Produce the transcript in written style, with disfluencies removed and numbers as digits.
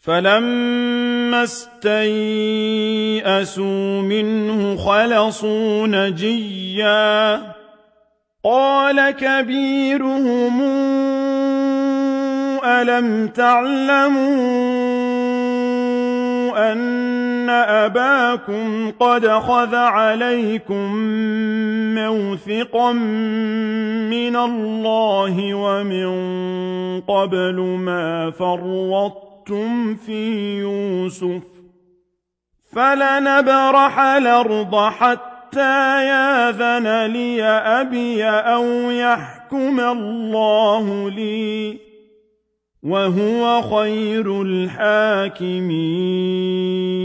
فَلَمَّا اسْتَيْأَسُوا مِنْهُ خَلَصُوا نَجِيًّا قَالَ كَبِيرُهُمْ أَلَمْ تَعْلَمُوا أَنَّ أَبَاكُمْ قَدْ أَخَذَ عَلَيْكُم مَّوْثِقًا مِّنَ اللَّهِ وَمِن قَبْلُ مَا فَرَّطتُمْ فِي يُوسُفَ فَلَنَبْرَحَ الْأَرْضَ حَتَّىٰ يَأْذَنَ لِي أَبِي أَوْ يَحْكُمَ اللَّهُ لِي وَهُوَ خَيْرُ الْحَاكِمِينَ